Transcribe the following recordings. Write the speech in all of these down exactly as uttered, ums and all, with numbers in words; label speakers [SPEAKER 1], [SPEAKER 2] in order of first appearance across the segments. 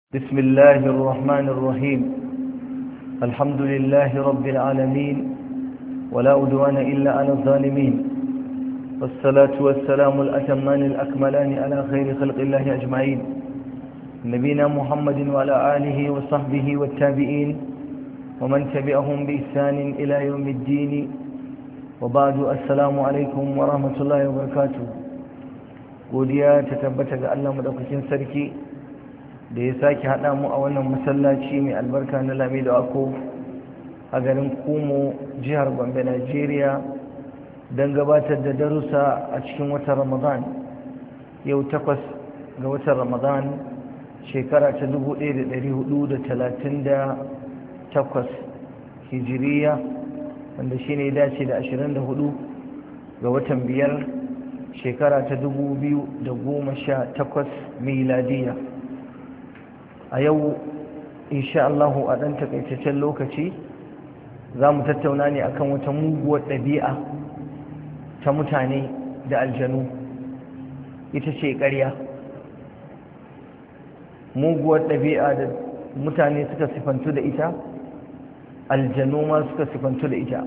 [SPEAKER 1] بسم الله الرحمن الرحيم. الحمد لله رب العالمين ولا عدوان إلا على الظالمين، والصلاة والسلام الأتمان الأكملان على خير خلق الله أجمعين، نبينا محمد وعلى آله وصحبه والتابعين ومن تبعهم بإحسان إلى يوم الدين، وبعد. السلام عليكم ورحمة الله وبركاته. godiya ta tabbata ga Allah madaukakin sarki da ya sake haɗa mu a wannan masallaci mai albarka na Lamido Ako a garin Kumo, jihar Gombe, Najeriya, don gabatar da darussa a cikin watan Ramadan. Yau takwas ga watan Ramadan, shekara ta dubu ɗaya da ɗari hudu da talatin da takwas hijiriya, wanda shi ne dace da ashirin da hudu ga watan biyar shekara ta dubu biyu da goma sha takwas miladiya. A yau insha Allah a ɗan takaitaccen lokaci za mu tattauna ne akan wata muguwar ɗabi'a ta mutane da aljanu, ita ce ƙarya. Muguwar ɗabi'a da mutane suka sifantu da ita, aljanu ma suka sifantu da ita,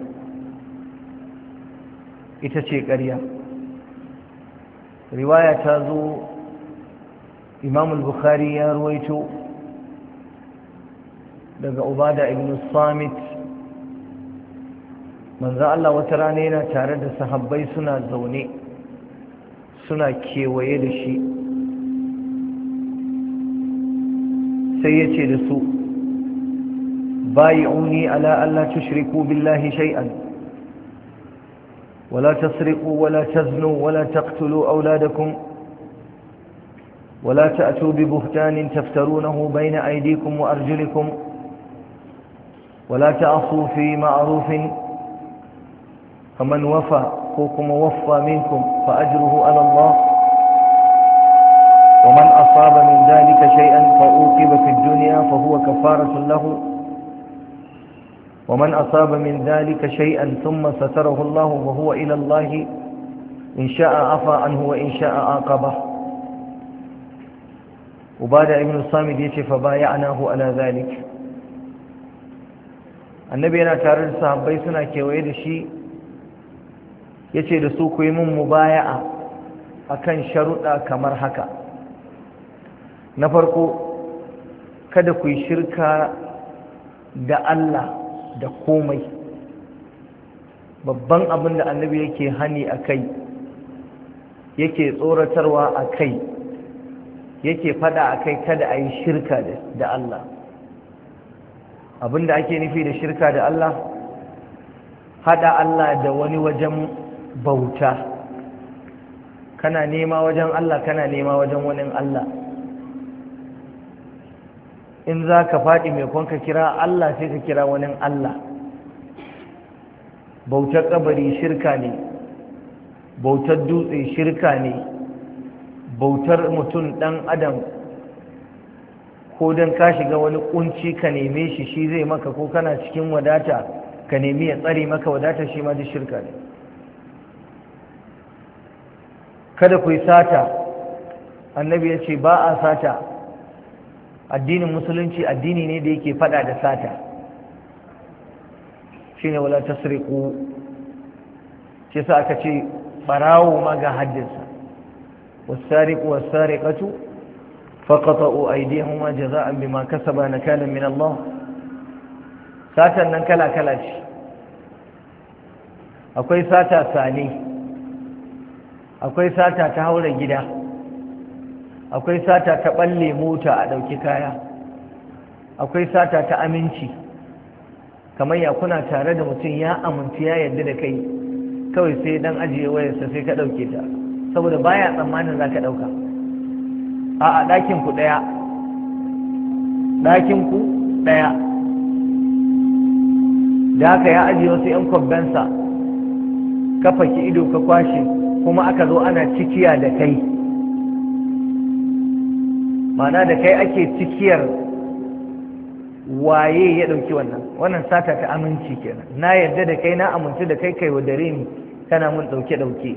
[SPEAKER 1] ita ce ƙarya. riwaya ta zo, Imam al-Bukhari ya ruwaito daga Ubada ibn Samit, manzo Allah wata rana yana tare da sahabbai suna zaune suna kewaye da shi, sai ya ce da su, bai'uni ala alla tushriku billahi shay'an ولا تسرقوا ولا تزنوا ولا تقتلوا أولادكم ولا تأتوا ببهتان تفترونه بين أيديكم وأرجلكم ولا تعصوا في معروف فمن وفى فوكم وفى منكم فأجره على الله ومن أصاب من ذلك شيئا فأوقب في الدنيا فهو كفارة له ومن أصاب من ذلك شيئا ثم ستره الله وهو إلى الله إن شاء عفا عنه وإن شاء عاقبه. وبعد ابن الصامد يشي فبايعناه على ذلك. النبي أنا تارد صحابي سنة كويد شي يشي رسوك يمم مبايعة أكن شرطة كمرحكة. نفرقو kada ku yi shirka da Allah da komai. Babban abin da annabi yake hani a kai, yake tsoratarwa a kai, yake fada a kai, kada a yi shirka da Allah. Abin da ake nufi da shirka da Allah, hada Allah da wani wajen bauta. Kana nema wajen Allah, kana nema wajen wani Allah. In za ka faɗi mai kwanka kira Allah sai ka kira wani Allah. Bautar kabari shirka ne, bautar dutse shirka ne, bautar mutum ɗan adam ko don ka shiga wani kunci ka neme shi shi zai maka, ko kana cikin wadata ka nemi ya tsare maka wadata, shi ma duk shirka ne. Kada ku yi sata, annabi ya ce ba a sata. Addinin musulunci addini ne da yake fada da sata, shine wala tasriqu. shi sa aka ce barawo ma ga haddinsa, was-sariqu was-sariqatu faqata'u aydihuma jazaa'an bima kasaba nakalan min Allah. Satan nan kala kala ce, akwai sata sane, akwai sata ta haura gida, akwai sata ta balle mota a ɗauki kaya, akwai sata ta aminci, kamar ya kuna tare da mutum ya amince ya yarda da kai, kawai sai dan ajiye wayarsa sai ka ɗauke ta saboda baya tsammanin za ka ɗauka. a a ɗakin ku ɗaya ɗakin ku ɗaya da haka ya ajiye wasu 'yan kwabbensa, ka faki ido ka kwashe, kuma aka zo ana cikiya da kai, mana da kai ake cikiyar waye ya dauki wannan wannan sata ta aminci kenan. Na yarda da kai, na amince da kai, kai wadare ni, kana mun dauke dauke.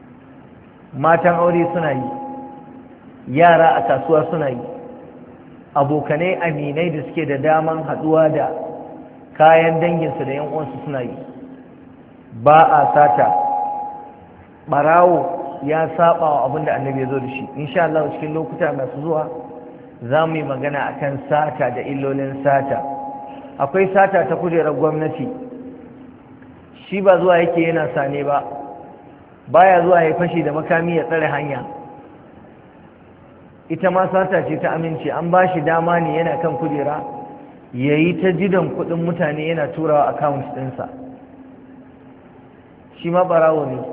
[SPEAKER 1] Matan aure suna yi, yara a kasuwa suna yi, abokanai aminai da suke da daman haɗuwa da kayan danginsu da yan uwansu suna yi. Ba a sata. Ɓarawo ya saba wa abin da annabi ya zo da shi. Insha Allah cikin lokuta masu zuwa za mu yi magana akan sata da illolin sata. Akwai sata ta kujerar gwamnati, shi ba zuwa yake yana sane ba, baya zuwa ya fashi da makami ya tsare hanya. Ita ma sata ce ta aminci, an ba shi dama ne yana kan kujera ya yi ta jidan kuɗin mutane yana turawa account ɗinsa, shi ma ɓarawo ne.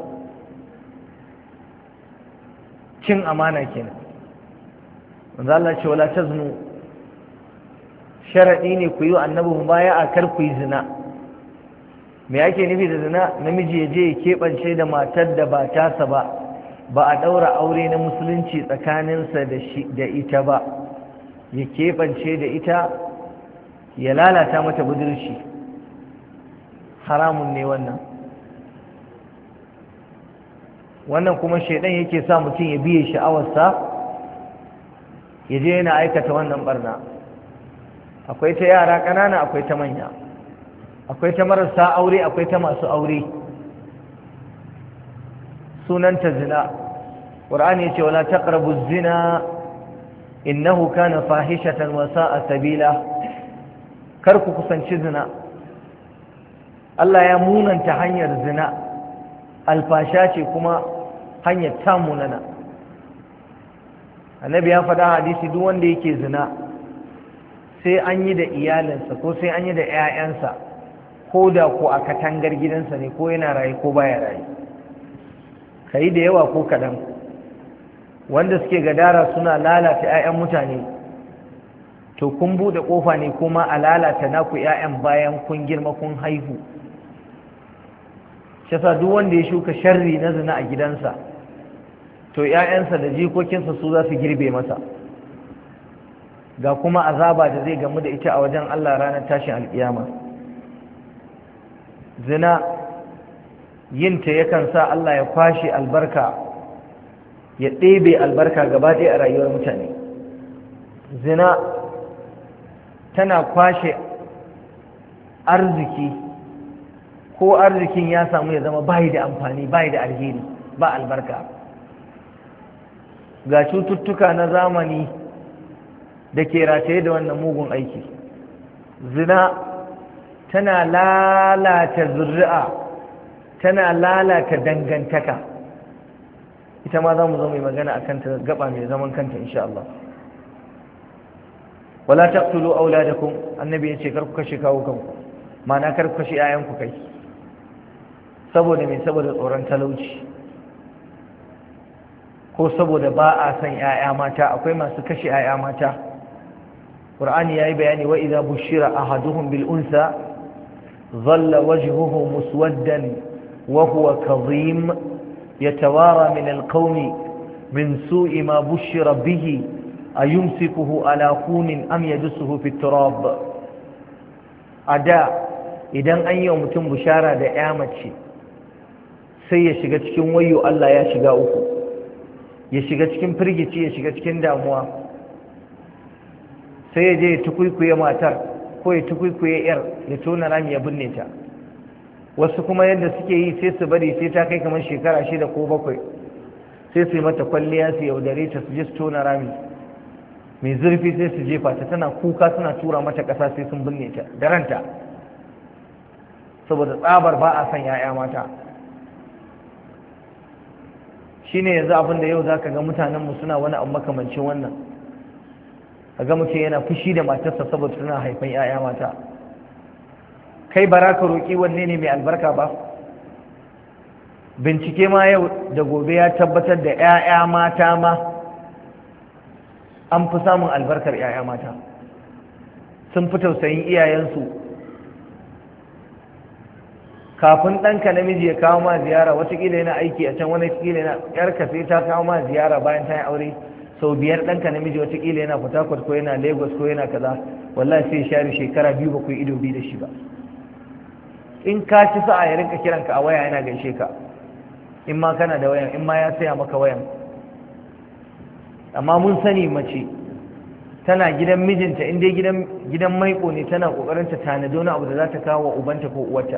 [SPEAKER 1] Cin amana kenan. Manzo Allah ce wala taznu, sharadi ne ku yi annabi mubaya'a kar ku yi zina. Me ake nufi da zina? Namiji ya je ya keɓance da matar da ba tasa ba, ba a ɗaura aure na musulunci tsakaninsa da shi da ita ba, ya keɓance da ita ya lalata mata budurci. Haramun ne wannan. Wannan kuma shaidan yake sa mutum ya biye sha'awarsa ya je yana aikata wannan barna. Akwai ta yara ƙanana, akwai ta manya, akwai ta marasa aure, akwai ta masu aure. Sunanta zina. Qur'ani yace wala taqrabu zina innahu kana fahishatan wa sa'a sabila. Kar ku kusanci zina. Allah ya munanta hanyar zina, alfasha ce kuma hanyar ta munana. Annabi ya faɗa hadisi duk wanda yake zina sai an yi da iyalinsa ko sai an yi da 'ya'yansa, ko da ko a katangar gidansa ne, ko yana raye ko baya raye. Ka yi da yawa ko kaɗan. Wanda suke gadara suna lalata 'ya'yan mutane, to kun buɗe ƙofa ne kuma a lalata naku 'ya'yan bayan kun girma kun haihu. Shi yasa duk wanda ya shuka sharri na zina a gidansa, to 'ya'yansa da jikokinsa su za su girbe masa. Ga kuma azaba da zai gamu da ita a wajen Allah ranar tashin alƙiyama. Zina yinta yakan sa Allah ya kwashe albarka, ya ɗebe albarka gaba ɗaya a rayuwar mutane. Zina tana kwashe arziki, ko arzikin ya samu ya zama bayi da amfani, bayi da alheri, ba albarka. Ga cututtuka na zamani da ke rataye da wannan mugun aiki. Zina tana lalata zuri'a, tana lalata dangantaka. Ita ma za mu zo mai magana a kanta, gaba mai zaman kanta insha Allah. Wala taqtulu auladakum, annabi ya ce kar ku kashe kawo kanku, ma'ana kar ku kashe 'ya'yanku kai. Saboda me? Saboda tsoron talauci, ko saboda ba a son 'ya'ya mata. Akwai masu kashe 'ya'ya mata. Qur'ani yayi bayani wa idza bushira ahaduhum bil unsa dhalla wajhuhu muswaddan wa huwa kadhim yatawara min al qawmi min su'i ma bushira bihi ayumsikuhu ala hunin am yadsuhu fit turab. Ada idan an yi wa mutum bushara da 'ya mace, sai ya shiga cikin wayo Allah ya shiga uku, ya shiga cikin firgici, ya shiga cikin damuwa, sai ya je ya tukuikuye matar ko ya tukuikuye yar, ya tona rami ya binne ta. Wasu kuma yadda suke yi sai su bari sai ta kai kamar shekara shida ko bakwai, sai su yi mata kwalliya, su yaudare ta, su je su tona rami mai zurfi, sai su jefa ta, tana kuka suna tura mata ƙasa sai sun binne ta da ranta, saboda tsabar ba a son 'ya'ya mata. Shine yanzu abin da yau zaka ga mutanenmu suna wani abu makamancin wannan. Kaga mutum yana fushi da matarsa saboda suna haifan 'ya'ya mata. Kai bara ka roƙi wanne ne mai albarka ba? Bincike ma yau da gobe ya tabbatar da 'ya'ya mata ma an fi samun albarkar 'ya'ya mata. Sun fi tausayin iyayensu. Kafin ɗanka namiji ya kawo ma ziyara, watakila yana aiki a can, wani kila yana yarka sai ta kawo ma ziyara bayan ta yi aure sau biyar. Ɗanka namiji watakila yana Port Harcourt ko yana Lagos ko yana kaza, wallahi sai share shekara biyu ba ku yi ido biyu da shi ba. In ka ci sa'a ya rinka kiranka a waya yana gaishe ka, in ma kana da wayan, in ma ya saya maka wayan. Amma mun sani mace tana gidan mijinta in dai gidan gidan maiko ne tana kokarin ta tanadi wani abu da za ta kawo wa ubanta ko uwarta.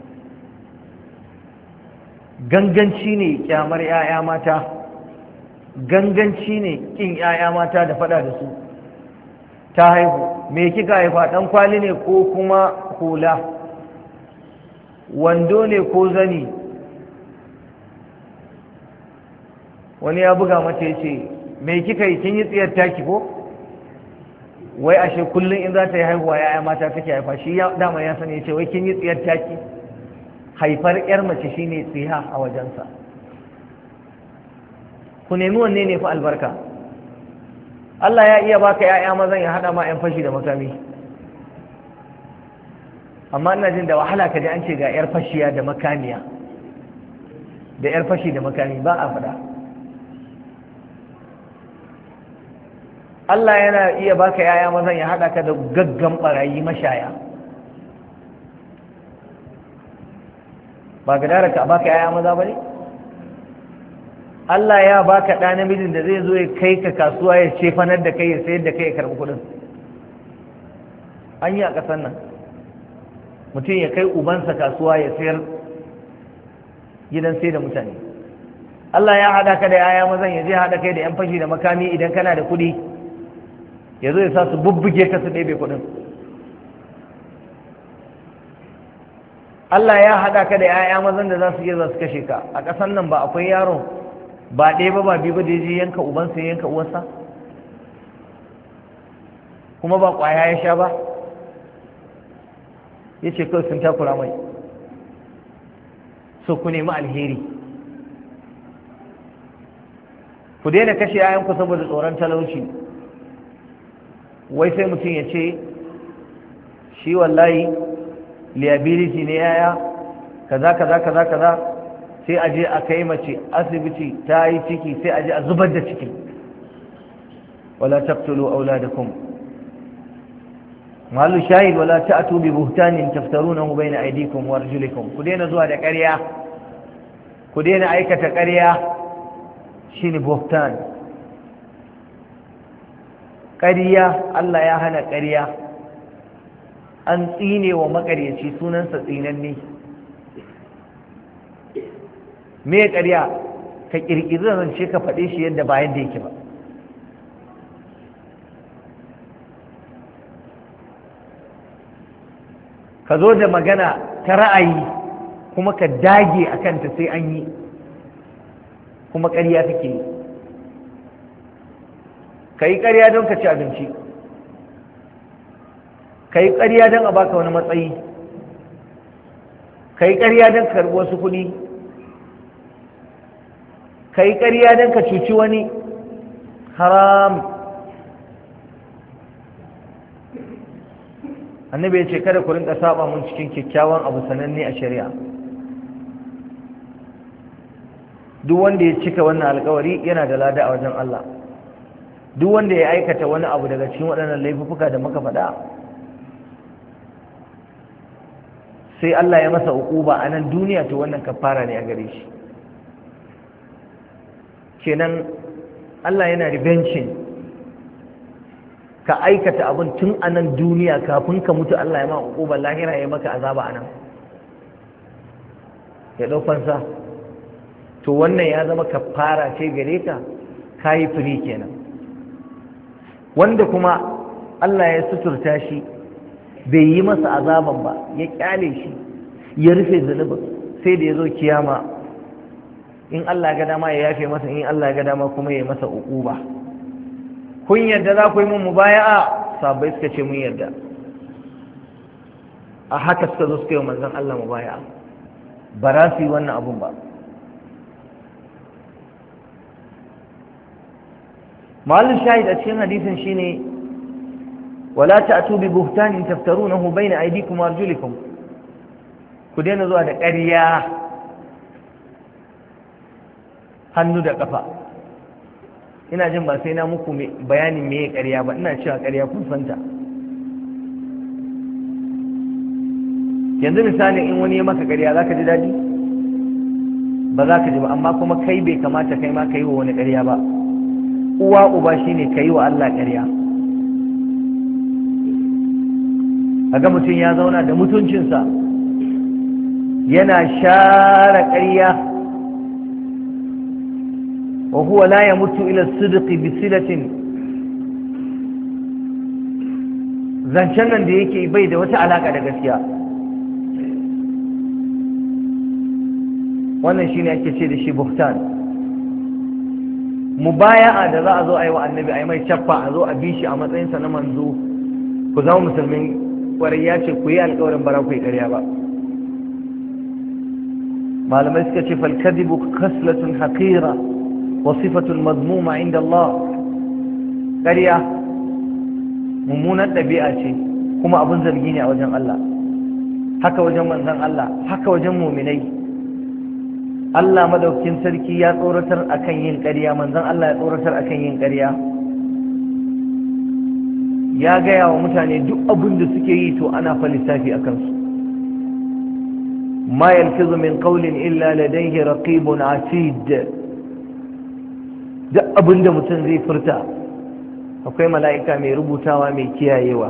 [SPEAKER 1] Ganganci ne kyamar 'ya'ya mata, ganganci ne kin 'ya'ya mata da fada da su. Ta haihu, me kika haifa, dan kwali ne ko kuma hula, wando ne ko zani? Wani ya buga mata ya ce me kika yi, kin yi tsiyar taki ko? Wai ashe kullum in za ta yi haihuwa 'ya'ya mata take haifa, shi dama ya sani ya ce wai kin yi tsiyar taki. Haifar 'yar mace shine tsiha a wajensa. Ku nemi wanne ne fa albarka. Allah ya iya baka 'ya'ya mazan ya hada ma 'yan fashi da makami, amma ina jin da wahala ka ji an ce ga 'yar fashiya da makamiya da 'yar fashi da makami, ba a faɗa. Allah yana iya baka 'ya'ya mazan ya hada ka da gaggan barayi mashaya. Ba ga dara ka baka 'ya'ya maza ba ne? Allah ya baka ɗa namijin da zai zo ya kai ka kasuwa ya cefanar da kai ya sayar da kai ya karɓi kuɗin. An yi a ƙasar nan mutum ya kai ubansa kasuwa ya sayar gidan sai da mutane. Allah ya haɗa ka da 'ya'ya mazan ya je haɗa kai da 'yan fashi da makami idan kana da kuɗi, ya zo ya sa su bubbuge ka su ɗebe kuɗin. Allah ya haɗa ka da 'ya'ya mazan da za su iya za su kashe ka. A ƙasar nan ba akwai yaro ba ɗaya ba ba biyu ba da ya je yanka ubansa ya yanka uwarsa, kuma ba ƙwaya ya sha ba, ya ce kawai sun takura mai. So ku nemi alheri, ku daina kashe 'ya'yanku saboda tsoron talauci. Wai sai mutum ya ce shi wallahi liability ne yaya kaza kaza kaza kaza, sai a je a kai mace asibiti ta yi ciki sai a je a zubar da ciki. wala taqtulu auladakum, mahallu shahid wala ta'tu bi buhtanin taftarunahu bayna aydikum wa arjulikum. Ku daina zuwa da ƙarya, ku daina aikata ƙarya, shine buhtan. ƙarya, Allah ya hana ƙarya. An tsine wa maƙaryaci, sunansa tsinanne. Me ƙarya? Ka ƙirƙiri zance ka faɗe shi yadda ba yadda yake ba. Ka zo da magana ta ra'ayi kuma ka dage a kanta sai an yi, kuma ƙarya kake yi. Ka yi ƙarya don ka ci abinci, ka yi ƙarya don a baka wani matsayi, ka yi ƙarya don ka karɓi wasu kuɗi, ka yi ƙarya don ka cuci wani. Haram. Annabi ya ce kada ku rinka saba mun cikin kyakkyawan abu sananne a shari'a. Duk wanda ya cika wannan alƙawari yana da lada a wajen Allah. Duk wanda ya aikata wani abu daga cikin waɗannan laifuka da muka faɗa, sai Allah ya masa uquba a nan duniya, to wannan kafara ne a gare shi. Kenan Allah yana revention, ka aikata abin tun a nan duniya kafin ka mutu, Allah ya ma uquba lahira ya maka azaba a nan, ya ɗau fansa. To wannan ya zama kafara ce gare ka, kayi firi kenan. Wanda kuma Allah ya suturta shi bai yi masa azaban ba, ya kyale shi ya rufe zunubin, sai da ya zo kiyama, in Allah ga dama ya yafe masa, in Allah ga dama kuma ya masa uquba. Kun yarda za ku yi mun mubaya'a? Sahabbai suka ce mun yarda. A haka suka zo suka yi manzon Allah mubaya'a, ba za su yi wannan abun ba. Mahallin shahid a cikin hadisin shine wala ta'tu bi buhtanin taftarunahu bayna aydikum wa arjulikum. Ku daina zuwa da ƙarya hannu da ƙafa. Ina jin ba sai na muku bayanin me ƙarya ba, ina cewa ƙarya kun santa. Yanzu misali in wani ya maka ƙarya za ka ji daɗi? Ba za ka ji ba, amma kuma kai bai kamata kai ma ka yi wa wani ƙarya ba. Uwa uba shine ka yi wa Allah ƙarya. ga mutum ya zauna da mutuncinsa yana share ƙarya wa huwa la yamutu ila sidqi bi silatin, zancen nan da yake bai da wata alaka da gaskiya. wannan shine ake ce da shi buhtan. mubaya'a da za a zo a yi wa annabi a yi mai cappa a zo a bi shi a matsayinsa na manzo, ku zama musulmin kwarai, ya ce ku yi alkawarin bara ku yi ƙarya ba. malamai suka ce falkadibu khaslatun haqira wa sifatun mazmuma inda Allah. ƙarya mummunan ɗabi'a ce kuma abin zargi ne a wajen Allah, haka wajen manzon Allah, haka wajen muminai. Allah madaukakin sarki ya tsoratar akan yin ƙarya, manzon Allah ya tsoratar akan yin ƙarya. Ya gaya wa mutane duk abin da suke yi to ana fa lissafi a kansu. ma yalfizu min qawlin illa ladayhi raqibun atid. duk abin da mutum zai furta akwai mala'ika mai rubutawa mai kiyayewa.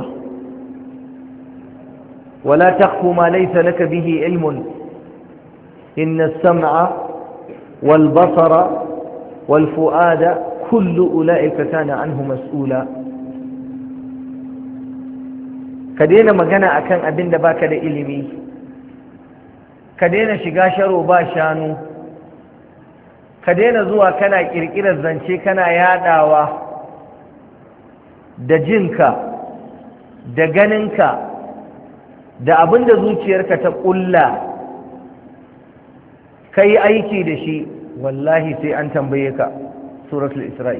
[SPEAKER 1] wala taqfu ma laysa laka bihi ilmun inna as-sam'a wal basara wal fu'ada kullu ulaika kana anhu mas'ula. ka daina magana akan abin da baka da ilimi, ka daina shiga sharo ba shanu, ka daina zuwa kana kirkirar zance kana yadawa da jinka da ganinka da abin da zuciyarka ta kulla ka yi aiki da shi, wallahi sai an tambaye ka. suratul isra'i.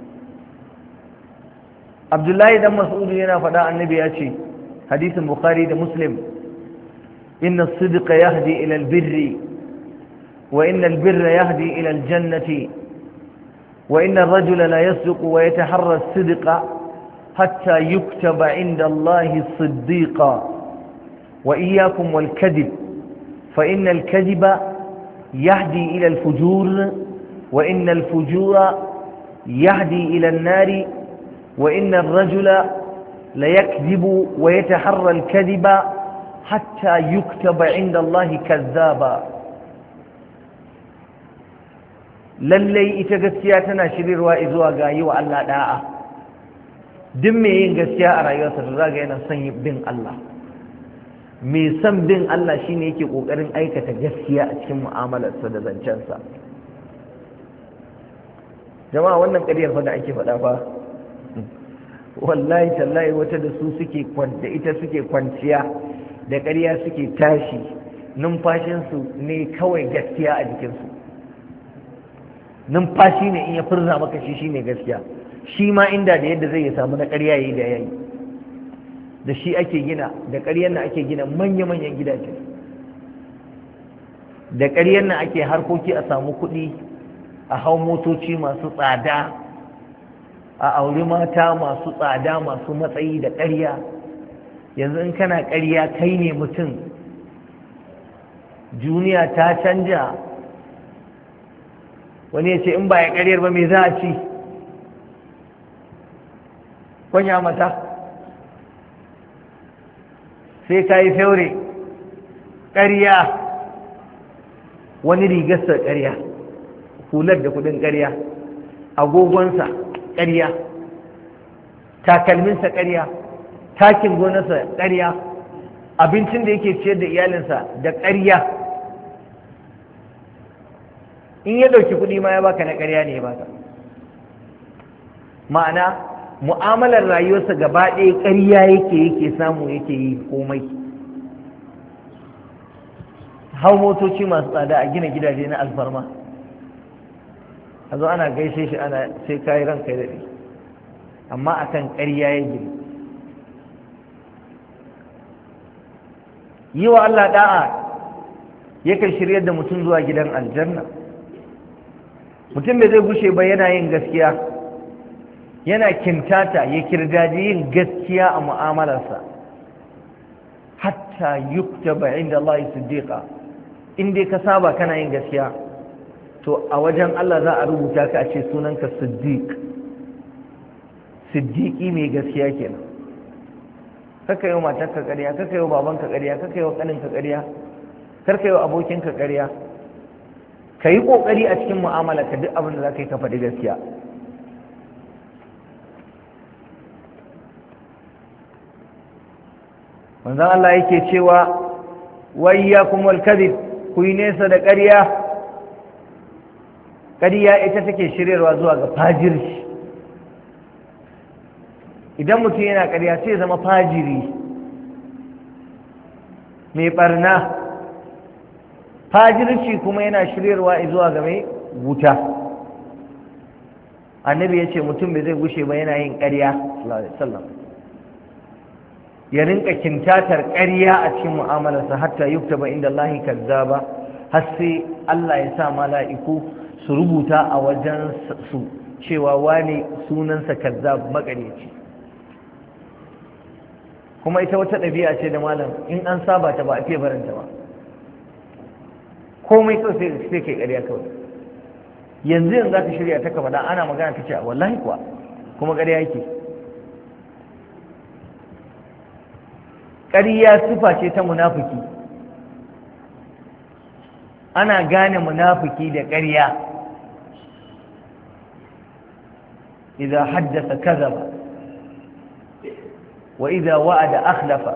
[SPEAKER 1] Abdullahi dan Mas'ud yana faɗa, annabi ya ce, hadisin Bukhari da Muslim, inna as-sidqa yahdi ila al-birri wa inna al-birra yahdi ila al-jannati wa inna ar-rajula la yasduqu wa yataharra as-sidqa hatta yuktaba 'inda Allahi siddiqa wa iyyakum wal-kadhib fa inna al-kadhiba yahdi ila al-fujur wa inna al-fujura yahdi ila an-nari wa inna ar-rajula la yakdhibu wa yataharra al-kadhiba hatta yuktaba 'inda Allahi kadhaba. lallai ita gaskiya tana shirirwa zuwa ga yi wa Allah da'a. duk mai yin gaskiya a rayuwarsa da zaga yana son bin Allah. mai son bin Allah shine yake kokarin aikata gaskiya a cikin mu'amalarsa da zancensa. jama'a wannan ƙaryar fa da ake faɗa fa wallahi tallahi wata da su suke kwanta ita suke kwanciya da ƙarya suke tashi, numfashinsu ne kawai gaskiya a jikinsu. numfashi ne in ya furza maka shi shine gaskiya. shi ma inda da yadda zai samu na ƙarya yayi da yayi, da shi ake gina, da ƙaryar nan ake gina manya-manyan gidaje, da ƙaryar nan ake harkoki a samu kuɗi, a hau motoci masu tsada, a auri mata masu tsada masu matsayi da ƙarya. yanzu in kana ƙarya kai ne mutum, duniya ta canja. wani ya ce in ba ya ƙaryar ba me za a ci? kwanya mata sai ka yi fyaure ƙarya, wani rigarsa ƙarya, hular da kudin ƙarya, agogonsa ƙarya, takalminsa ƙarya, takin gonarsa ƙarya, abincin da yake ciyar da iyalinsa da ƙarya. in ya ɗauki kuɗi ma ya baka na ƙarya ne ya baka. ma'ana mu'amalar rayuwarsa gaba ɗaya ƙarya yake yake samu yake yi komai. hau motoci masu tsada, a gina gidaje na alfarma, a zo ana gaishe shi ana sai kayi ranka ya daɗe, amma akan ƙarya ya gina. yi wa Allah da'a yakan shiryar da mutum zuwa gidan aljanna. mutum bai zai gushe ba yana yin gaskiya, yana kintata ya kirdaji yin gaskiya a mu'amalarsa hatta yuktaba inda Allah siddiqa. in dai ka saba kana yin gaskiya to a wajen Allah za a rubuta ka a ce sunanka siddiq, siddiqi mai gaskiya kenan. kaka yi wa matarka ƙarya, kaka yi wa babanka ƙarya, kaka yi wa ƙaninka ƙarya, karka yi wa abokinka ƙarya. Ka yi ƙoƙari a cikin mu'amala ka duk abin da za ka yi ka faɗi gaskiya. manzon Allah yake cewa wa iyyakum wal kadhib, ku yi nesa da ƙarya. ƙarya ita take shiryarwa zuwa ga fajirci. idan mutum yana ƙarya sai zama fajiri mai barna. fajirci kuma yana shiryarwa zuwa ga mai wuta. annabi ya ce mutum bai zai gushe ba yana yin ƙarya sallallahu alaihi wasallam, ya rinka kintatar ƙarya a cikin mu'amalarsa hatta yuktaba inda Allahi kazzaba, har sai Allah ya sa mala'iku su rubuta a wajen su cewa wani sunansa kazzab, maƙaryaci. kuma ita wata ɗabi'a ce da malam in an saba ta ba a fiye baranta ba, komai kawai sai sai kai ƙarya kawai. yanzu yanzu za ka shirya ta kama da ana magana ta ce wallahi kuwa, kuma ƙarya yake. ƙarya sifa ce ta munafiki. ana gane munafiki da ƙarya. idza haddasa kazaba wa idza wa'ada akhlafa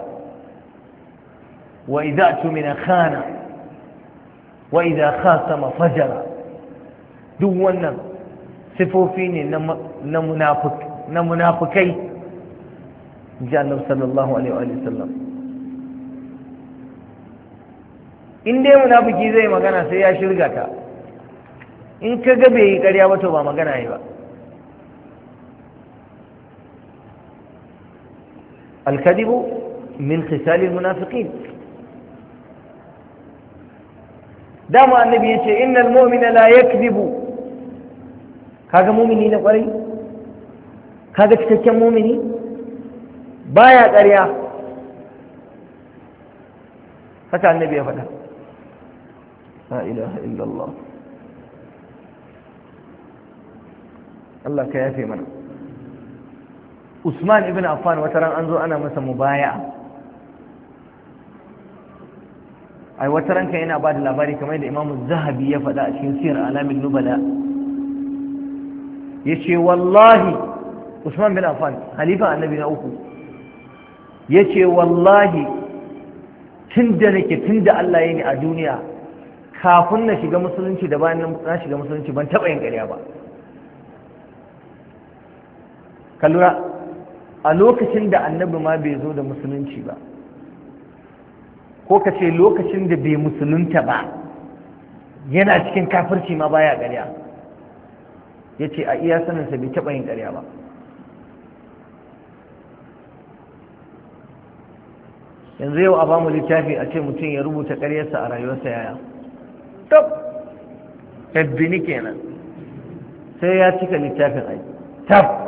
[SPEAKER 1] wa idza tumina khana wa idza khasama fajara. duk wannan sifofi ne na munafik na munafikai, ji Annabi sallallahu alaihi wa sallam. in dai munafiki zai magana sai ya shirga ta, in ka ga bai yi ƙarya ba to ba magana yi ba. al-kadhibu min khisal al-munafiqin. dama annabi yace innal mu'mina la yakdhibu. kaga mu'mini na kwarai, kaga cikakken mu'mini baya ƙarya. haka annabi ya faɗa. la ilaha illallah. Allah ka yafe mana. Usman ibn Affan wata ran an zo ana masa mubaya'a. ai wata ranka yana ba da labari kamar da Imam Zahabi ya faɗa a cikin Siyar Alamin Nubala. yace wallahi Usman bin Affan halifa annabi na uku yace wallahi tunda nake tunda Allah ya yi ni a duniya kafin na shiga musulunci da bayan na shiga musulunci ban taɓa yin ƙarya ba. ka lura a lokacin da annabi ma bai zo da musulunci ba, ko ka ce lokacin da bai musulunta ba yana cikin kafirci ma baya ƙarya. ya ce a iya saninsa bai taɓa yin ƙarya ba. yanzu yau a ba mu littafi a ce mutum ya rubuta ƙaryarsa a rayuwarsa yaya tab tabbini kenan sai ya cika littafin ai tab.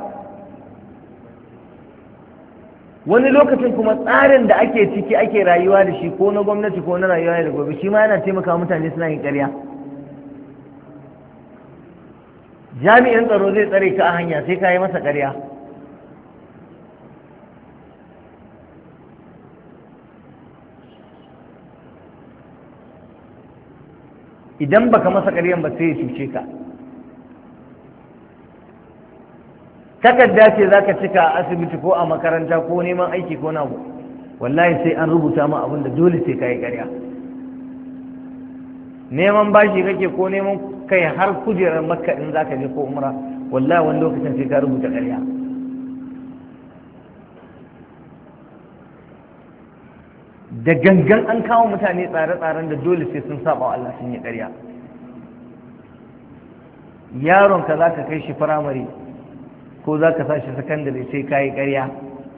[SPEAKER 1] wani lokacin kuma tsarin da ake ciki ake rayuwa da shi ko na gwamnati ko na rayuwa da gobe shi ma yana taimaka mutane suna yin ƙarya. jami'in tsaro zai tsare ka a hanya sai ka yi masa ƙarya. idan baka masa ƙaryan ba sai ya cuce ka. takarda ce za ka cika a asibiti ko a makaranta ko neman aiki ko na wallahi sai an rubuta ma abin da dole sai ka yi ƙarya. neman bashi kake ko neman kai har kujerar makka in za ka je ko umra wallahi wani lokacin sai ka rubuta ƙarya. da gangan an kawo mutane tsare-tsaren da dole sai sun saba wa Allah sun yi ƙarya. yaronka za ka kai shi firamare ko za ka sa shi sakandare sai ka yi ƙarya.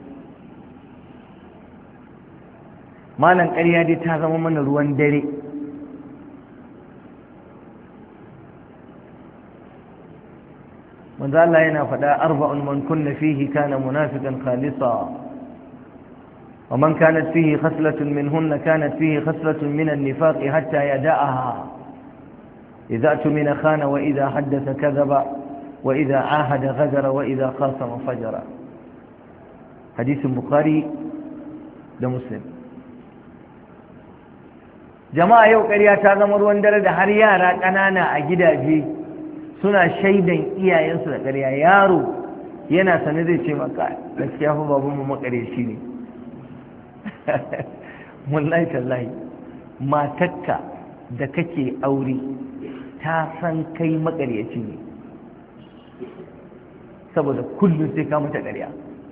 [SPEAKER 1] malam ƙarya dai ta zama mana ruwan dare. manzo Allah yana faɗa arba'un man kunna fihi kana munafiqan khalisa wa man kanat fihi khaslatun minhunna kanat fihi khaslatun min an-nifaq hatta yada'aha idza tumina khana wa idza haddatha kadhaba wa idza ahada ghadara wa idza khasama fajara. hadisin bukhari da Muslim. Jama'a yau ƙarya ta zama ruwan dare da har yara ƙanana a gidaje suna shaidan iyayensu da ƙarya. Yaro yana sane zai ce maka gaskiya fa babanmu makareci ne. Wallahi tallahi matakka da kake aure ta san kai makareci ne, saboda kullum sai ka mata ƙarya.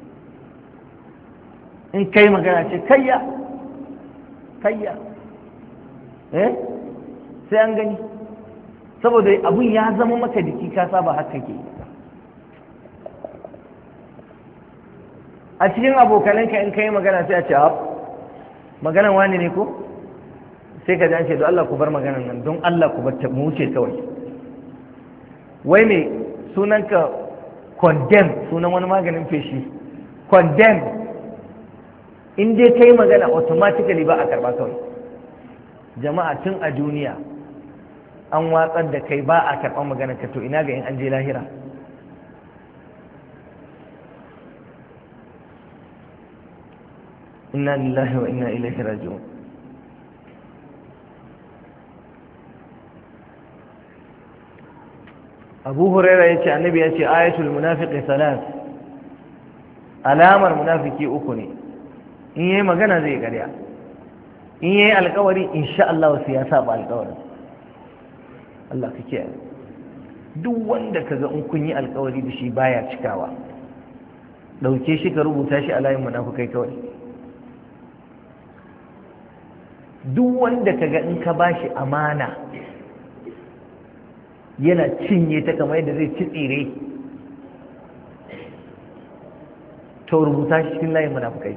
[SPEAKER 1] In kai magana ce kayya kayya eh sai an gani, saboda abun ya zama maka jiki, ka saba haka ke. A cikin abokananka in kai magana sai a ce hap maganan wani ne ko, sai ka jance don Allah ku bar maganan nan, don Allah ku bar ta mu wuce kawai. Wai me sunanka condemn, sunan wani maganin feshi condemn, in dai kai magana automatically ba a karba kawai. Jama'a tun a duniya an watsar da kai, ba a karɓar magana ka, to ina ga in an je lahira. Inna lillahi wa inna ilaihi raji'un. Abu Huraira yace annabi yace ayatul munafiqi salat, alamar munafiki uku ne. In yayi magana zai ƙarya, in yayi alƙawari insha Allah sai ya saba alƙawarin. Allah ka kiyaye. Duk wanda kaga in kun yi alƙawari da shi baya cikawa, dauke shi ka rubuta shi a layin munafikai kawai. Duk wanda kaga in ka bashi amana yana cinye ta kamar yadda zai ci tsire, to rubuta shi cikin layin munafikai.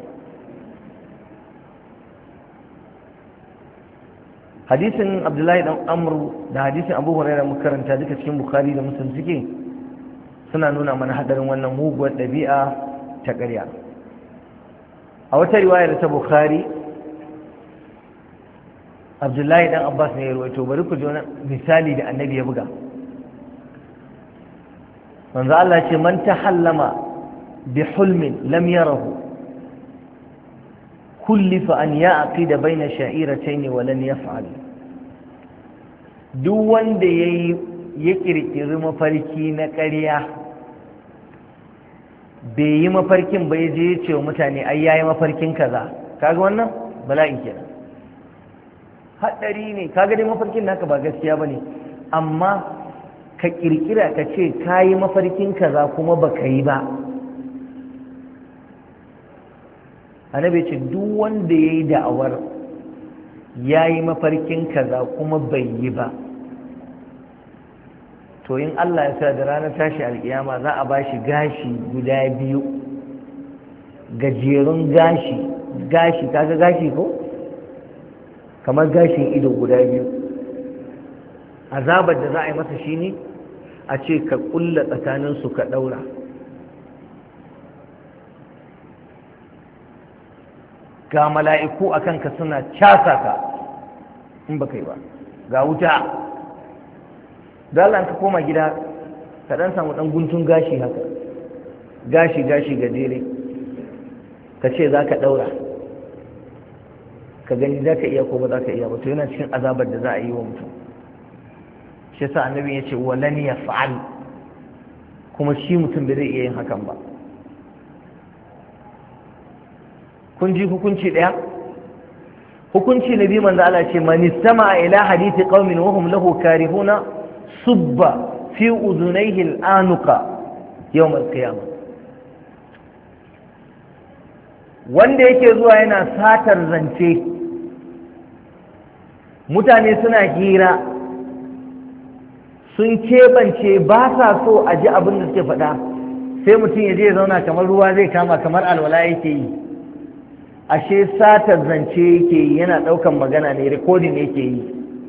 [SPEAKER 1] Hadisin Abdullahi dan Amru da hadisin Abu Hurairah muka karanta duka cikin Bukhari da Muslim suke, suna nuna mana hadarin wannan muguwar ɗabi'a ta ƙarya. A wata riwayar ta Bukhari, Abdullahi dan Abbas ne ya rawaito, bari ku ji wani misali da annabi ya buga. Manzo Allah ce man tahallama bi hulmin lam yarahu kullifa an ya'qida baina sha'iratayn wa lan yaf'al. Duk wanda yayi ya kirkiri mafarki na ƙarya, bai yi mafarkin bai je ya ce wa mutane ai yayi mafarkin kaza, kaga wannan bala'in kenan, haɗari ne. Kaga dai mafarkin naka ba gaskiya bane, amma ka kirkira ka ce kayi mafarkin kaza kuma baka yi ba. Annabi ce duk wanda yayi da'awar yayi mafarkin kaza kuma bai yi ba, to in Allah ya sa da ranar tashi alkiyama za a bashi gashi guda biyu, gajerun gashi gashi kaga gashi ko kamar gashin ido guda biyu. Azabar da za a yi masa shine a ce ka kulla tsakaninsu ka daura, ga mala'iku a kanka suna casa ka in baka yi ba, ga wuta. Da Allah ka koma gida ka dan samu dan guntun gashi haka, gashi gashi gajere, ka ce za ka daura, ka gani za ka iya ko ba za ka iya ba, to yana cikin azabar da za a yi wa mutum. Shi yasa annabi ya ce walan yaf'al, kuma shi mutum bai zai iya yin hakan ba. Kun ji hukunci daya? Hukunci na biyu, manzo Allah ce man istama'a ila hadithi qaumin wa hum lahu karihuna subba fi udhunayhi al-anuqa yawm al-qiyamah. Wanda yake zuwa yana satar zance, mutane suna hira sun keɓance ba sa so a ji abin da suke faɗa, sai mutum ya je ya zauna kamar ruwa zai kama, kamar alwala yake yi, ashe satar zance yake yi, yana ɗaukan magana ne, rikodin yake yi.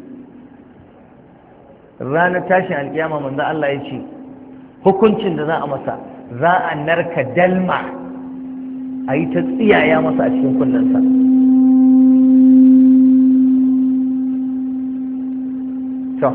[SPEAKER 1] Ranar tashin alkiyama manzo Allah ya ce hukuncin da za a masa, za a narka dalma a yi ta tsiyaya masa a cikin kunnensa. To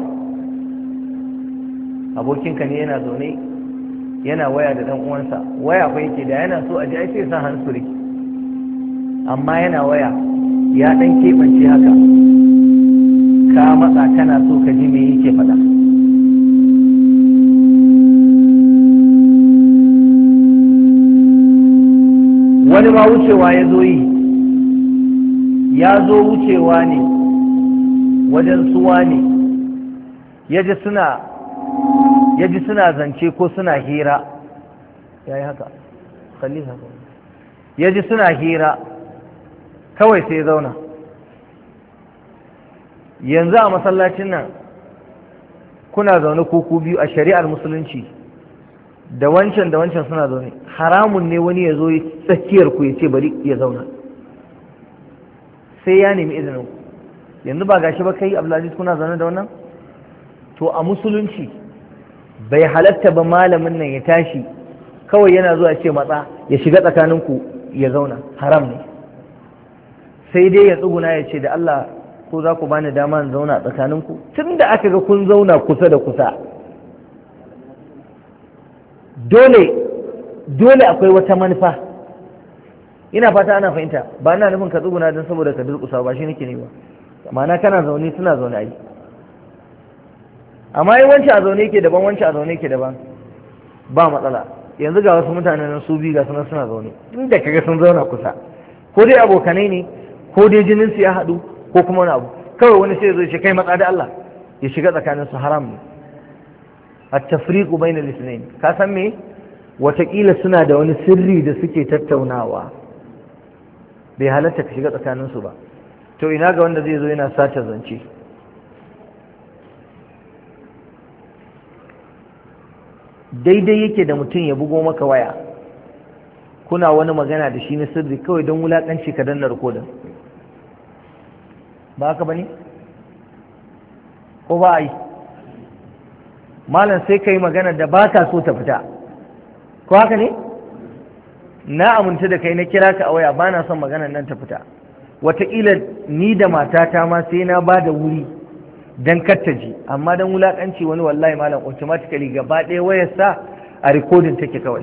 [SPEAKER 1] abokinka ne yana zaune yana waya da dan uwansa, waya fa yake, da yana so a ji ai sai sa hansuri, amma yana waya ya ɗan keɓance haka ka matsa kana so ka ji me yake faɗa. wani ma wucewa ya zo yi ya zo wucewa ne wajen suwa ne ya ji suna ya ji suna zance ko suna hira ya yi haka kalli haka ya ji suna hira kawai sai ya zauna. yanzu a masallacin nan kuna zaune kuku biyu a shari'ar musulunci da wancan da wancan suna zaune, haramun ne wani ya zo tsakiyar ku ya ce bari ya zauna sai ya nemi izinin ku. yanzu ba gashi ba kai Abdulaziz kuna zaune da wannan, to a musulunci bai halatta ba malamin nan ya tashi kawai yana zuwa ce matsa ya shiga tsakaninku ya zauna, haram ne. sai dai ya tsuguna ya ce da Allah ko za ku bani dama in zauna a tsakaninku, tun da aka ga kun zauna kusa da kusa dole dole akwai wata manufa. ina fata ana fahimta, ba ina nufin ka tsuguna don saboda ka durƙusa ba shi nake ne ba, ma'ana kana zaune suna zaune ai, amma yi wancan a zaune yake daban wancan a zaune yake daban ba matsala. yanzu ga wasu mutane nan su biyu ga sunan suna zaune, inda kaga sun zauna kusa ko dai abokanai ne ko dai jinin su ya haɗu ko kuma wani abu, kawai wani sai zo ya kai matsa da Allah ya shiga tsakanin su, haram ne. at-tafriqu bayna al-ithnayn, ka san me, watakila suna da wani sirri da suke tattaunawa, bai halatta ka shiga tsakanin su ba. to ina ga wanda zai zo yana sace zance. daidai yake da mutum ya bugo maka waya kuna wani magana da shi na sirri kawai don wulakanci ka danna rikodin, ba haka bane ko ba ai malam sai ka yi magana da ba ka so ta fita, ko haka ne? na aminta da kai na kira ka a waya ba na son maganar nan ta fita, wataƙila ni da matata ma sai na ba da wuri don kattaji, amma don wulaƙanci wani wallahi malam automatically gaba ɗaya wayarsa a rikodin take kawai.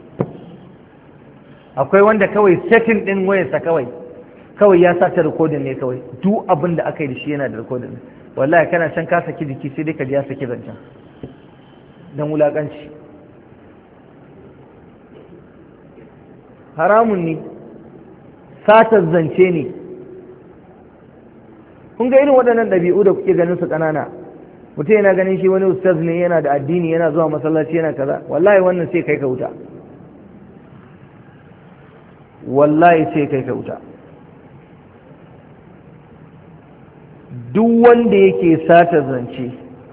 [SPEAKER 1] akwai wanda kawai setting ɗin wayarsa kawai kawai ya sa ta rikodin ne kawai, duk abin da aka yi da shi yana da rikodin. wallahi kana can ka saki jiki sai dai ka ji ya saki zancen don wulaƙanci. haramun ne, satar zance ne. kun ga irin waɗannan ɗabi'u da kuke ganin su ƙanana, mutum yana ganin shi wani ustaz ne, yana da addini, yana zuwa masallaci, yana kaza, wallahi wannan sai kai ka wuta, wallahi sai kai ka wuta. duk wanda yake satar zance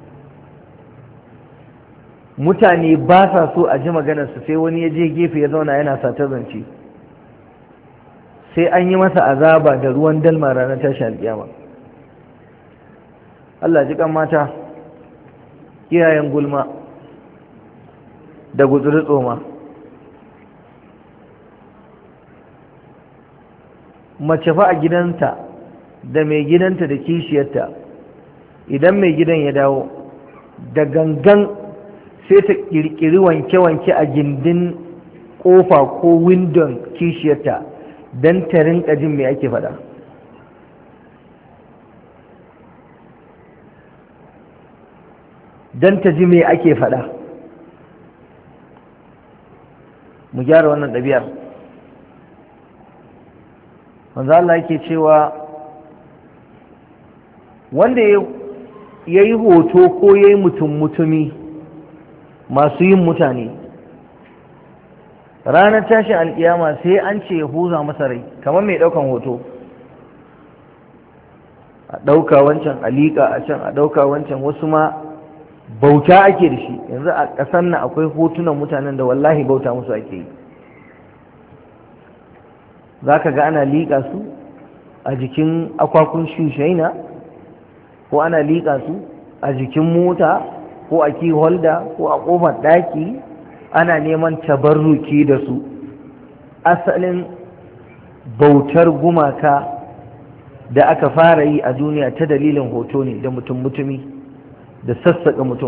[SPEAKER 1] mutane ba sa so a ji maganarsa, sai wani ya je gefe ya zauna yana satar zance, sai an yi masa azaba da ruwan dalma ranar tashi alƙiyama. Allah ji kan mata, iyayen gulma da gutsuri tsoma. mace fa a gidanta da mai gidanta da kishiyarta, idan mai gidan ya dawo da gangan sai ta kirkiri wanke-wanke a gindin kofa ko windon kishiyarta don ta rinka jin me ake faɗa. don ta ji me ake faɗa. mu gyara wannan ɗabi'ar. manzo Allah yake cewa wanda ya yi hoto ko ya yi mutum mutumi masu yin mutane, ranar tashin alkiyama sai an ce ya huza masa rai, kamar mai ɗaukan hoto, a ɗauka wancan a liƙa a can, a ɗauka wancan, wasu ma bauta ake da shi. yanzu a ƙasar nan akwai hotunan mutanen da wallahi bauta musu ake yi. za ka ga ana liƙa su a jikin akwakun shushaina, ko ana liƙa su a jikin mota, ko a key holder, ko a ƙofar ɗaki, ana neman tabarruki da su. asalin bautar gumaka da aka fara yi a duniya ta dalilin hoto ne da mutum mutumi da sassaƙa mutum.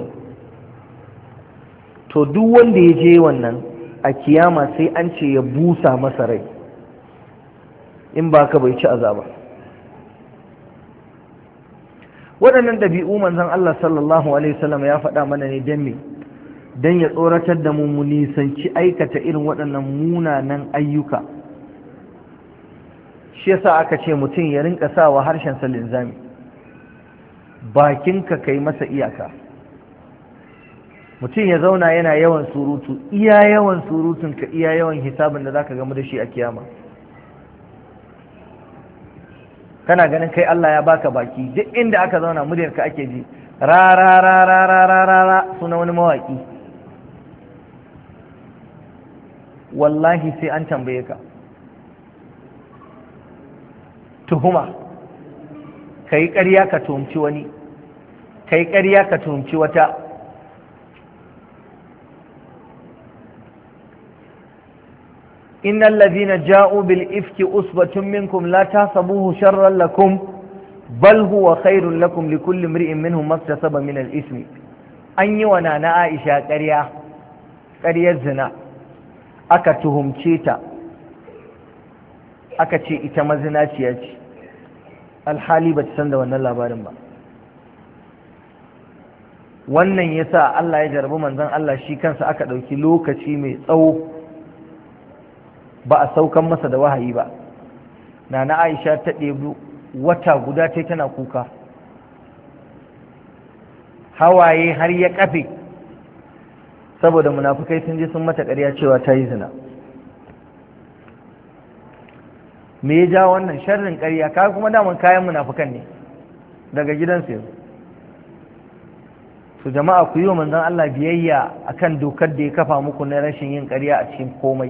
[SPEAKER 1] to duk wanda ya je wannan a kiyama sai an ce ya busa masa rai, in ba ka bai ci azaba. Waɗannan ɗabi'u manzon Allah sallallahu alaihi wasallam ya faɗa mana ne don me don ya tsoratar da mu mu nisanci aikata irin waɗannan munanan ayyuka. Shi yasa aka ce mutum ya rinka sawa harshen sa linzami, bakinka kai masa iyaka. Mutum ya zauna yana yawan surutu, iya yawan surutun ka iya yawan hisabin da zaka gamu da shi a kiyama. Kana ganin kai Allah ya baka baki, duk inda aka zauna muryar ka ake ji, ra ra ra ra ra ra ra ra suna wani mawaki. Wallahi sai an tambaye ka. Tuhuma, kai ƙarya ka tuhumci wani, kai ƙarya ka tuhumci wata. إن الذين جاءوا بالإفك أصبة منكم لا تحسبوه شرا لكم بل هو خير لكم لكل امرئ منهم ما اكتسب من الإثم أن يوانا عائشة قرية قرية الزنا أكتهم تشيتا أكتشي إتمزنا تشيات الحالي بتسند وانا الله بارمبا wannan yasa Allah ya jarabi manzon Allah shi kansa aka dauki lokaci mai tsawo ba a saukan masa da wahayi ba. Nana Aisha ta ɗebi wata guda ta tana kuka, hawaye har ya kafe saboda munafukai sun je sun mata ƙarya cewa ta yi zina. Me ya ja wannan sharrin ƙarya? Ka kuma daman kayan munafukan ne daga gidansu yanzu. To jama'a ku yi wa manzon Allah biyayya akan dokar da ya kafa muku na rashin yin ƙarya a cikin komai.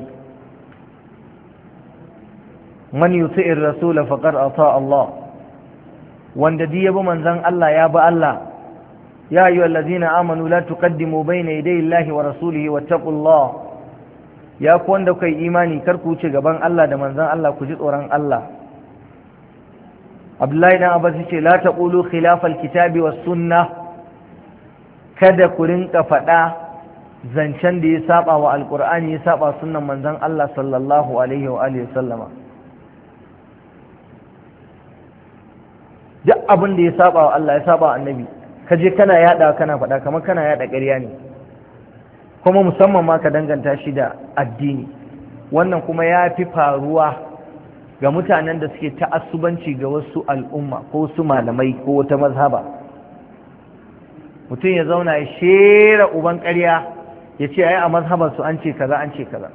[SPEAKER 1] Man yuti'ir rasula faqad ata Allah, wanda di yabi manzon Allah ya bi Allah. Ya ayyuhallazina amanu la tuqaddimu bayna yaday Allahi wa rasulihi wattaqullah. Ya ku wanda kai imani kar ku wuce gaban Allah da manzon Allah, ku ji tsoron Allah. Abdullahi dan Abbas yace la taqulu khilafal kitabi was sunnah, kada ku rinka faɗa zancen da ya saba wa alqur'ani ya saba sunnan manzon Allah sallallahu alaihi wa alihi sallama. Duk abin da ya saba wa Allah ya saba wa annabi kaje kana yada kana faɗa kamar kana yada ƙarya ne, kuma musamman ma ka danganta shi da addini. Wannan kuma ya fi faruwa ga mutanen da suke ta'assubanci ga wasu al'umma ko su malamai ko wata mazhaba. Mutum ya zauna ya shera uban ƙarya ya ce ai a mazhabar su an ce kaza an ce kaza.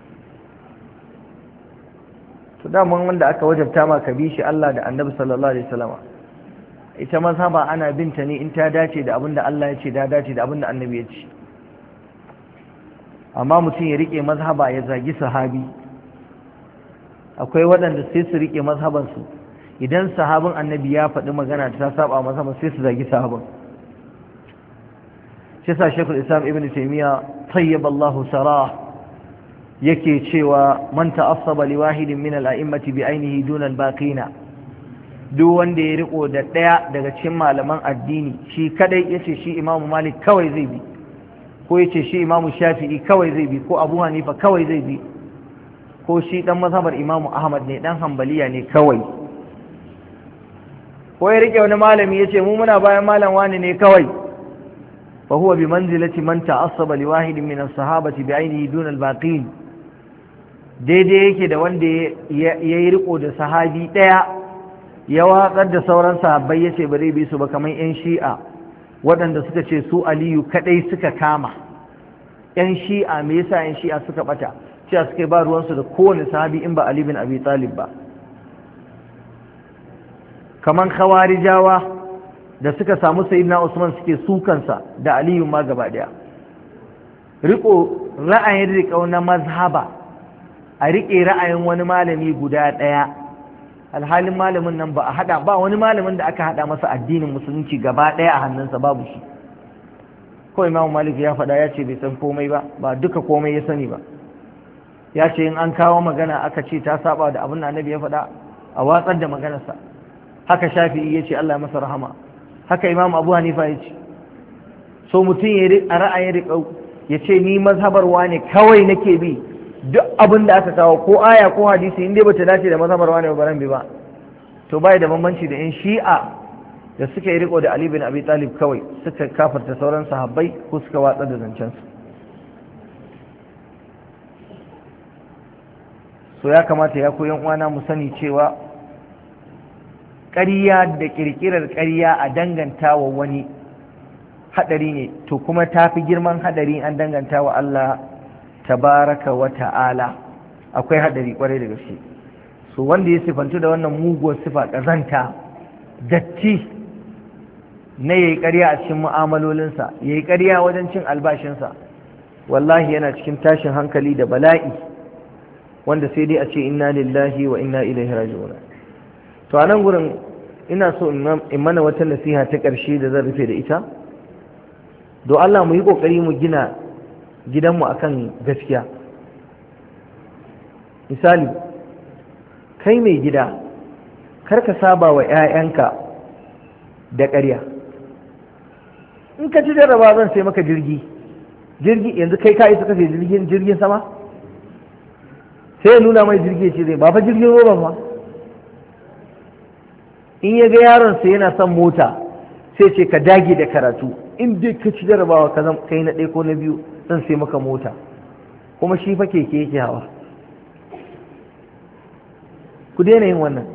[SPEAKER 1] To daman wanda aka wajabta ma ka bi shi Allah da Annabi sallallahu alaihi wasallam. Ita mazhaba ana binta ne in ta dace da abinda Allah ya ce, da dace da abinda Annabi ya ce. Amma mutum ya rike mazhaba ya zagi sahabi, akwai waɗanda sai su rike mazhabansu, idan sahabin Annabi ya faɗi magana ta saba mazhaban sai su zagi sahabin. Shi sa Sheikhul Islam Ibn Taymiyyah tayyib Allahu sarah yake cewa man ta'assaba li wahidin min al-a'immati bi ainihi duna al-baqina, duk wanda ya riko da ɗaya daga cikin malaman addini shi kadai yace shi Imam Malik kawai zai bi, ko yace shi Imam Shafi'i kawai zai bi, ko Abu Hanifa kawai zai bi, ko shi dan mazhabar Imam Ahmad ne, dan Hanbaliya ne kawai, ko ya rike wani malami yace mu muna bayan malam wani ne kawai, fa huwa bi manzilati man ta'assaba li wahidin min as-sahabati bi ainihi duna al-baqin. Daidai yake da wanda ya yi riko da sahabi ɗaya ya watsar da sauran sahabbai ya ce ba zai bi su ba, kamar 'yan shi'a waɗanda suka ce su Aliyu kaɗai suka kama. 'yan shi'a me yasa 'yan shi'a suka ɓata? cewa suka ba ruwansu da kowane sahabi in ba Ali bin Abi Talib ba. kamar khawarijawa da suka samu sayyidina Usman suke sukansa da Aliyu ma gaba daya. Riko ra'ayin riƙau na mazhaba, a riƙe ra'ayin wani malami guda ɗaya, alhalin malamin nan ba a hada ba wani malamin da aka hada masa addinin musulunci gaba ɗaya a hannunsa, babu shi. Kawai Imam Malik ya faɗa ya ce bai san komai ba, ba duka komai ya sani ba. Ya ce in an kawo magana aka ce ta saba da abin da Annabi ya faɗa a watsar da maganarsa. Haka Shafi'i ya ce Allah masa rahama. Haka Imam Abu Hanifa ya ce. So mutum ya a ra'ayin riƙau ya ce ni mazhabarwa ne kawai nake bi, duk abin da aka kawo ko aya ko hadisi in dai bata dace da mazhabar wani ba ran bi ba to bai da bambanci da in shi'a da suka yi riko da Ali bin Abi Talib kawai suka kafarta sauran sahabbai ko suka watsa da zancen su so ya kamata ya koyan uwana mu sani cewa ƙarya da ƙirƙirar ƙarya a danganta wa wani haɗari ne, to kuma ta fi girman haɗari an danganta wa Allah tabaraka wa ta'ala. Akwai haɗari ƙwarai da gaske. So wanda ya sifantu da wannan muguwar sifa ƙazanta datti na yayi ƙarya a cikin mu'amalolinsa, yayi ƙarya wajen cin albashinsa, wallahi yana cikin tashin hankali da bala'i wanda sai dai a ce inna lillahi wa inna ilaihi raji'un. To a nan gurin ina so in mana wata nasiha ta ƙarshe da zan rufe da ita. Do Allah mu yi ƙoƙari mu gina gidanmu akan gaskiya. Misali, kai mai gida kar ka saba wa 'ya'yanka da ƙarya. In ka ci jarraba zan sai maka jirgi jirgi yanzu kai ka isa kafe jirgin jirgin sama sai ya nuna mai jirgi ce zai ba fa jirgin roba ba. In ya ga yaronsa yana son mota sai ce ka dage da karatu, in dai ka ci jarabawa ka zama kai na ɗaya ko na biyu zan sai maka mota, kuma shi fa keke yake hawa. Ku daina yin wannan.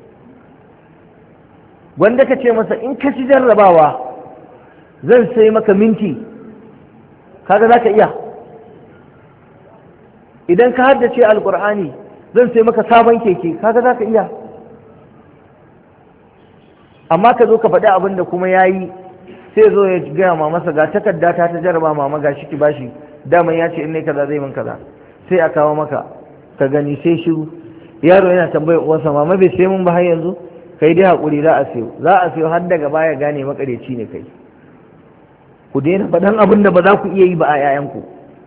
[SPEAKER 1] Wanda ka ce masa in ka ci jarrabawa zan sai maka minti, kaga za ka iya. Idan ka haddace alkur'ani zan sai maka sabon keke, kaga za ka iya. Amma ka zo ka faɗi abin da kuma ya yi sai zo ya gaya ma masa ga takarda ta ta jarraba mama ga shi ki bashi daman ya ce in ne kaza zai min kaza, sai a kawo maka ka gani sai shiru. Yaro yana tambayar uwarsa mama bai sai mun ba har yanzu, kai dai hakuri za a sayo za a sayo har daga baya gane makareci ne kai. Ku daina faɗan abin da ba za ku iya yi ba a 'ya'yanku.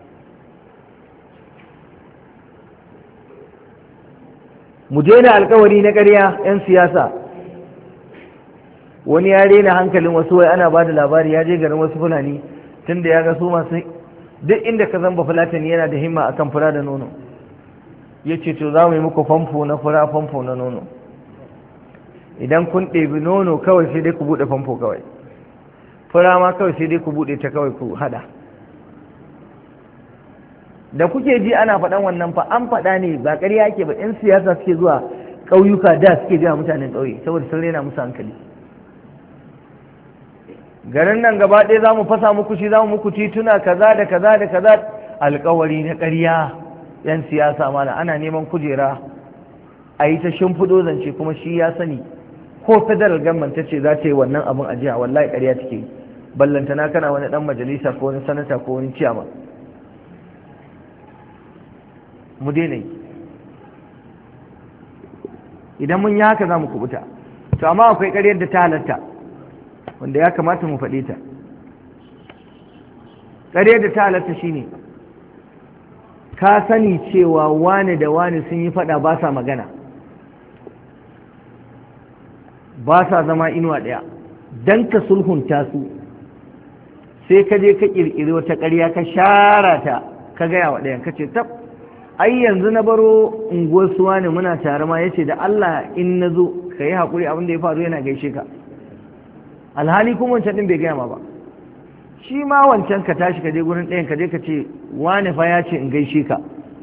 [SPEAKER 1] Mu daina alkawari na ƙarya 'yan siyasa. Wani ya rena hankalin wasu, wai ana ba da labari ya je garin wasu fulani tunda ya ga su masu duk inda ka zamba fulatani yana da himma akan fura da nono, ya ce to za mu yi muku famfo na fura famfo na nono, idan kun ɗebi nono kawai sai dai ku buɗe famfo kawai, fura ma kawai sai dai ku buɗe ta kawai ku haɗa. Da kuke ji ana faɗan wannan fa an faɗa ne ba ƙarya ake ba. 'Yan siyasa suke zuwa ƙauyuka da suke gaya mutanen ƙauye saboda sun rena musu hankali. Garin nan gaba ɗaya za mu fasa muku shi, za mu muku tituna kaza da kaza da kaza. Alƙawari na ƙarya 'yan siyasa mana ana neman kujera a yi ta shimfiɗo zance kuma shi ya sani ko federal government ta ce za ta yi wannan abin ajiya wallahi ƙarya take yi, ballantana kana wani ɗan majalisa ko wani sanata ko wani ciyama. Mu daina yi. Idan mun yi haka za mu kubuta. To amma akwai ƙaryar da ta halatta wanda ya kamata mu faɗe ta. Ƙaryar da ta halatta shine ka sani cewa wane da wane sun yi faɗa ba sa magana, ba sa zama inuwa ɗaya, don ka sulhunta su sai ka je ka ƙirƙiri wata ƙarya ka shara ta ka gaya wa ɗayan ka ce tab ai yanzu na baro unguwar suwa ne muna tare ma yace da Allah in na zo ka yi haƙuri abin da ya faru yana gaishe ka, alhali kuma wancan ɗin bai gaya ma ba. Shi ma wancan ka tashi ka je gurin ɗayan ka je ka ce wane fa ya ce in gaishe ka,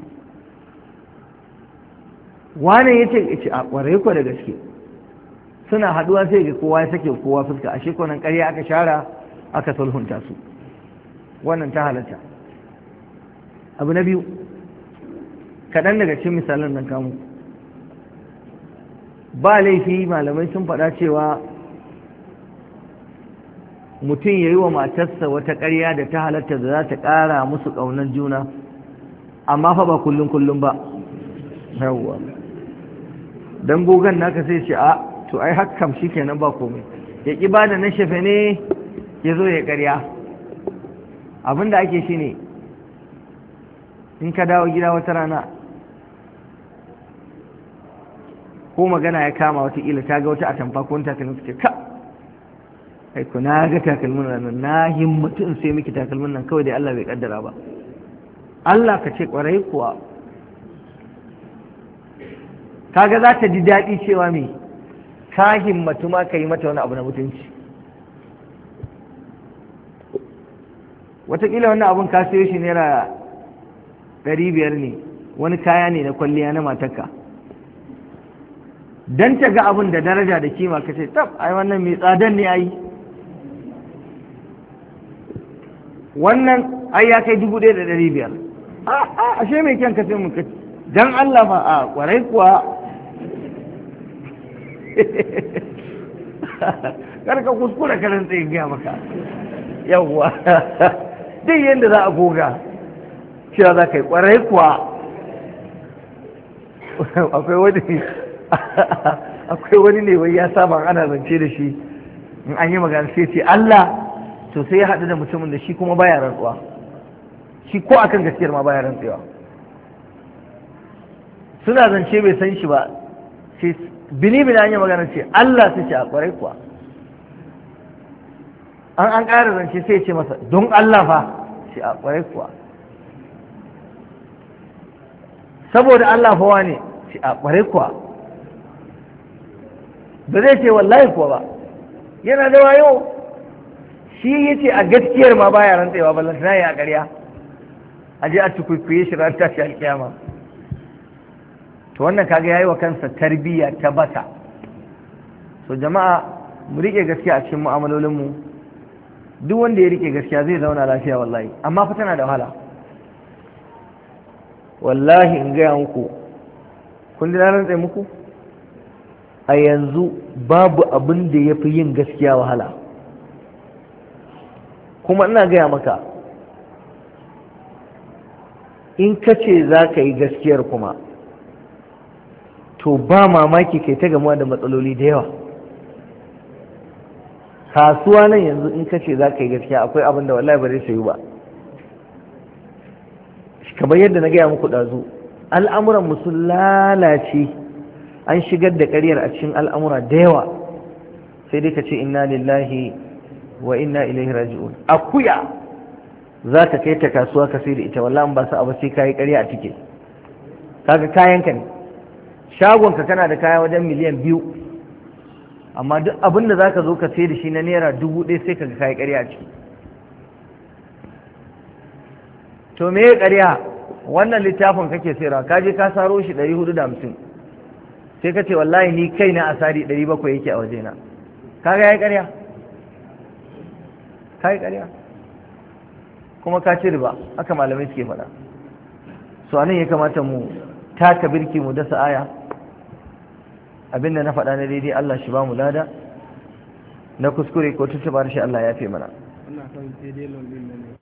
[SPEAKER 1] wane ya ce a ƙwarai ko da gaske. Suna haɗuwa sai ga kowa ya sake kowa fuska, ashe ko nan ƙarya aka shara aka sulhunta su. Wannan ta halatta. Abu na biyu, kaɗan daga cikin misalan nan kamu, ba laifi malamai sun faɗa cewa mutum ya yi wa matarsa wata ƙarya da ta halatta da za ta ƙara musu ƙaunar juna, amma fa ba kullum kullum ba. Yawwa don gogon naka sai ce a to ai hakkam shi kenan ba komai, ya ƙi ba da na shafe ne ya zo ya ƙarya. Abin da ake shi ne in ka dawo gida wata rana ko magana ya kama wataƙila ta ga wata atamfa ko wani takalmin su ce ka kai ku na ga takalmin nan na himmatu in sai miki takalmin nan kawai dai Allah bai kaddara ba. Allah ka ce kwarai kuwa kaga za ta ji daɗi cewa me ka himmatu ma ka yi mata wani abu na mutunci. wataƙila wannan abun ka sayo shi naira ɗari biyar ne, wani kaya ne na kwalliya na matarka, don ta ga abun da daraja da kima ka ce tab ai wannan mai tsadan ne ai wannan ai ya kai dubu ɗaya da ɗari biyar, a ashe mai kyan ka sai mun ka dan Allah ma a kwarai kuwa karka kuskura karin tsaye gaya maka yawwa duk yadda za a goga cewa za ka yi kwarai kuwa akwai wani akwai wani ne wai ya saba ana zance da shi in an yi magana sai ce Allah to sai ya haɗu da mutumin da shi kuma baya rantsuwa, shi ko akan gaskiyar ma baya rantsewa, suna zance bai san shi ba sai bini bini an yi magana ce Allah sai ce a kwarai kuwa, an an ƙara zance sai ce masa don Allah fa ce a kwarai kuwa, saboda Allah fa wane ce a kwarai kuwa, ba zai ce wallahi kuwa ba, yana da wayo shi yace a gaskiyar ma baya rantsewa ballan sai ya ƙarya aje a tukuikuye shi ran tashi alkiyama. to wannan kaga yayi wa kansa tarbiyya ta bata. so jama'a mu rike gaskiya a cikin mu'amalolin mu, duk wanda ya rike gaskiya zai zauna lafiya wallahi, amma fa tana da wahala wallahi in gaya muku, kun ji na rantse muku a yanzu babu abin da ya fi yin gaskiya wahala. kuma ina gaya maka in ka ce za ka yi gaskiyar kuma to ba mamaki kai ta gamuwa da matsaloli da yawa. kasuwa nan yanzu in ka ce za ka yi gaskiya akwai abin da wallahi ba zai sayu ba, kamar yadda na gaya muku ɗazu al'amuran mu sun lalace, an shigar da ƙaryar a cikin al'amura da yawa, sai dai ka ce inna lillahi wa inna ilaihi raji'un. akuya za ka kai ta kasuwa ka sai da ita wallahi ba su abu sai ka yi ƙarya a cike, kaga kayanka ne, shagonka kana da kaya wajen miliyan biyu amma duk abin da za ka zo ka sai da shi na naira dubu ɗaya sai ka ga kayi ƙarya a ciki. to me ya ƙarya? wannan littafin kake sayarwa ka je ka saro shi ɗari hudu da hamsin sai ka ce wallahi ni kai na asari ɗari bakwai yake a wajena, kaga ya yi ƙarya, ka yi ƙarya kuma ka ci riba, haka malamai suke faɗa. so anan ya kamata mu taka birki mu dasa aya, abinda na faɗa na daidai Allah shi ba mu lada, na kuskure ko tuntuɓa shi Allah ya fi mana.